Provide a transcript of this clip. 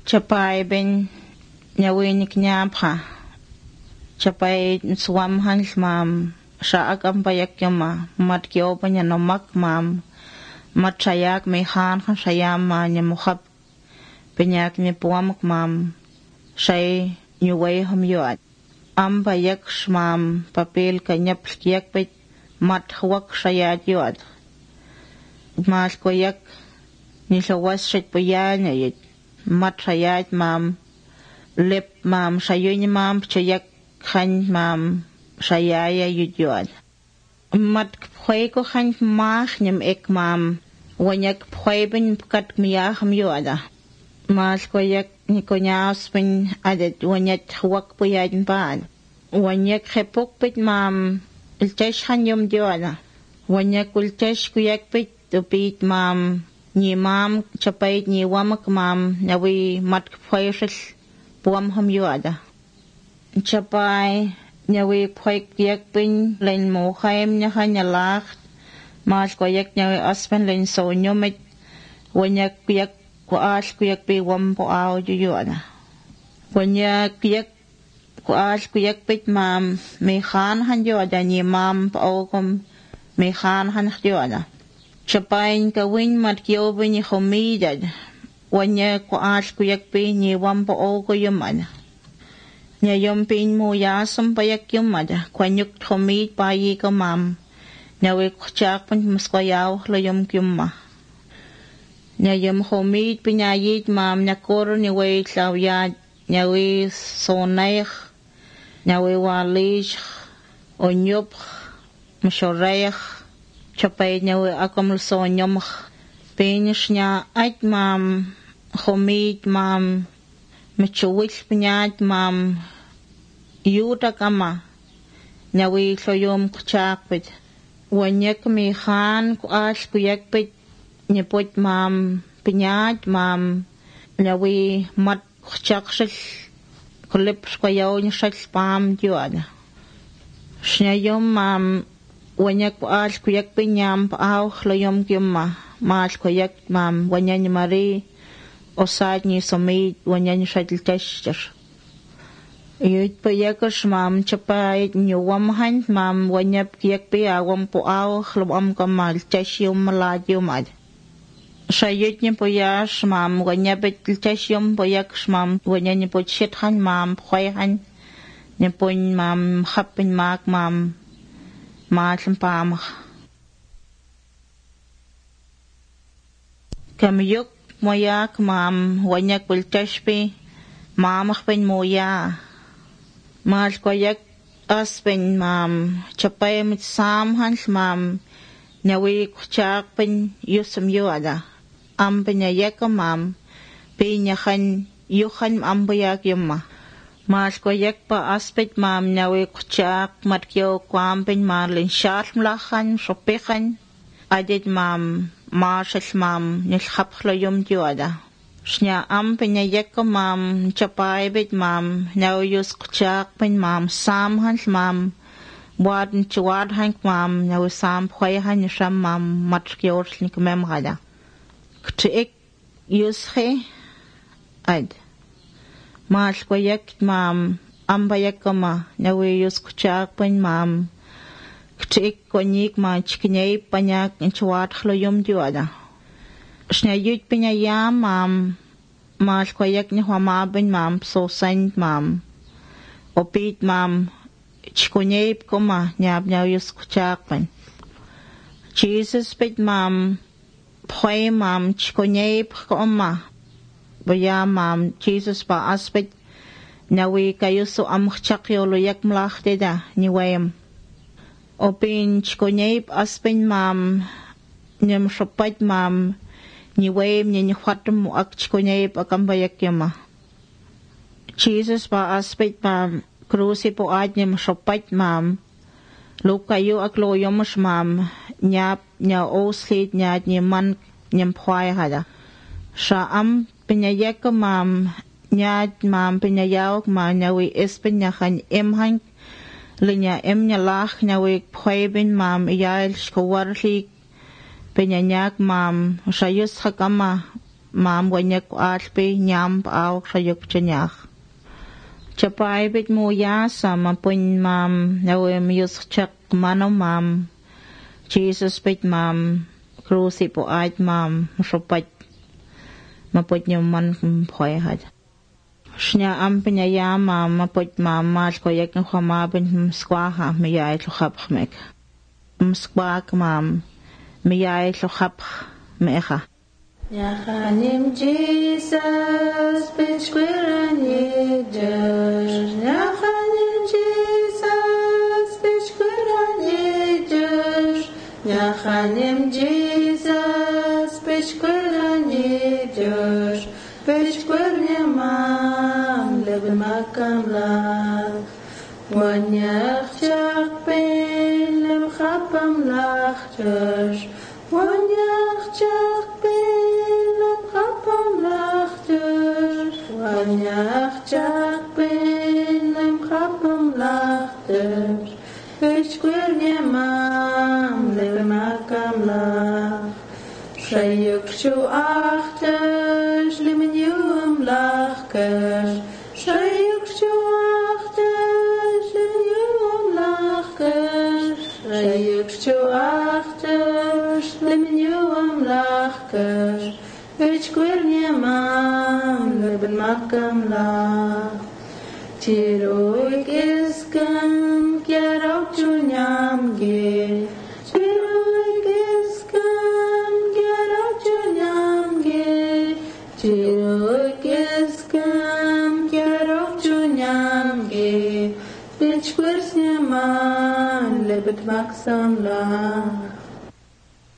Chapay ben nyawinik nyapha. Chapay swam hans mam. Shaak ang payak yama. Mat kiopa niya nomak mam. Mat sayak may han kan sayama niya mukhap. Pinyak niya puwamak mam. Shay nyuway humyuat. Am payak mam papel kanyap kiyak pit. Mat huwak sayat yuat. Mas koyak nisawas sit puyan yit. Mat sayat mam. Lip mam sayoy mam chayak khan mam sayaya yudyuad. Mat pway ko khan mach nim ek mam. Wanyak pway bin kat miyah myuada. Mas koyak nikonyas bin adat wanyak huwak puyan paan. Wanyak hepuk pit mam. Iltesh khan yum dyuada. Wanyak ultesh kuyak pit upit mam. Ni mam chapay ni wamak mam nawi mat pwayshis puam humyuada. Chapay nawi pway kuyak pin len mukhaim niya kanyalak. Mas kuyak nawi aspen len sonyumit. Wanyak kuyak kuas kuyak pi wampo aw yuyuada. Wanyak kuyak kuas kuyak pit mam may khan han yuada ni mam paokum may khan han yuada. Chapay kawin mat kiyobin ni humidad. Wanyak kuas kuyak pi ni wampo oko yumada. Nya yumpin mo yasam payak yumada. Kwanyuk humid payi ka mam. Nawi kuchak pan maskoyaw layum kyumma. Nya yum humid pinayit mam nakoro ni way tlawyad. Nawi sonayk. Nawi walish. Onyup. Mashoreyak. Chapay nawi akamul sonyum. Pinish niya at mam. Humid mam. Machuwis pinyat mam. Yuta kama. Nawi soyum kuchakpit. Wanyak mi khan kuas kuyakpit. Nipot mam. Pinyat mam. Nawi mat kuchaksis. Kulips kwayaw niya sa spam diwada. Snayom mam. Wanyak kuas kuyakpit niyam paaw layom kiyuma. Mas kuyak mam. Wanyan mari. Osad ni somid. Wanyan sadil tester. Yut payakas mam. Chapay nyuwamhan mam. Wanyap kiyakpi awam paaw layom kamal. Tesyum maladyum ad. Sayut niya payas mam. Wanyapit tesyum payakas mam. Wanyan niya po sithan mam. Pwayhan. Niya po mam. Hapin mak mam. Maasim pamak. Kamiyuk moyak mam. Wanyak wiltashpi. Mamak pin moya. Mas koyak aspen mam. Chapay mit samhans mam. Nawi kuchak pin yusum yuada. Am pinayaka mam. Pinyakan yukan ambayak yuma. Mas koyak pa aspet mam nawi kuchak matkyo kwampin marlin sharmlakan sopikan. Adit mam marsas mam nilhaplo yum yuada. Snya am pinayaka mam chapay bit mam nawi yus kuchak pin mam samhans mam. Wadan chuwadhan mam nawi sam pwayhan yusam mam matkyo snikmem gada. Ktiik yushe ad. Mas koyak mam ambayak kama nawi yus kuchak pin mam. Ktiik konyik ma chiknyay panyak inchuwad khloyum diwada. Snayut pinayam mam. Mas koyak ni huamabin mam sosaint mam. Opit mam. Chikonyay kama nyab nawi yus kuchak pin. Jesus pit mam. Pway mam chikonyay kama. Baya mam Jesus pa aspet nawi kayo so amchak yolo yak mlach deda ni wayam. Opin chikonyay aspen mam nyam shopat mam ni wayam ni khwatum mo ak chikonyay akambayak yama. Jesus pa aspet mam krusi po ad nyam shopat mam. Lo kayo ak loyomos mam nyap nya oslit nya man nyam pway hada. Sa am pinayak ko mam, nyad mam pinayawak ma nawi espen nyakan imhan, linya im nyalak nawi pwebin mam iyal shkawarlik, pinanyak mam, sayus hakama, mam wanyak alpi nyam au sayuk chanyach. Chapay bit mo yasa mapun mam nawe miyus chak mano mam. Jesus bit mam cruci po ait mam sopat maput niyo man kumpoy had. Shnya ampin ya mam maput mam mas ko yak ng kumabin skwaha miyay lukapmek. Skwak mam miyay lukap mecha. Yachanim Jesus, bishkwiran yejush. Yachanim Jesus, bishkwiran yejush. Yachanim Jesus, bishkwiran yejush. Bishkwir yamam, leben makam lach. Wanyach chak ben, lem chapam lach jush. Wanyach chak ben, lem chapam lach jush. Wanyach chak ben, lem chapam lach jush. Bishkwir yamam, leben makam lach. Shayuk shu achtash, limen yum lachkash. Shayuk shu achtash, limen yum lachkash. Shayuk shu achtash, limen yum lachkash. Bishkwir nyamam, liben makam lach. Tiroik iskam, kyarok chunyam gir. Chirokeskam kyarok chunyamge, bitch kwersnyaman lebet maksam la.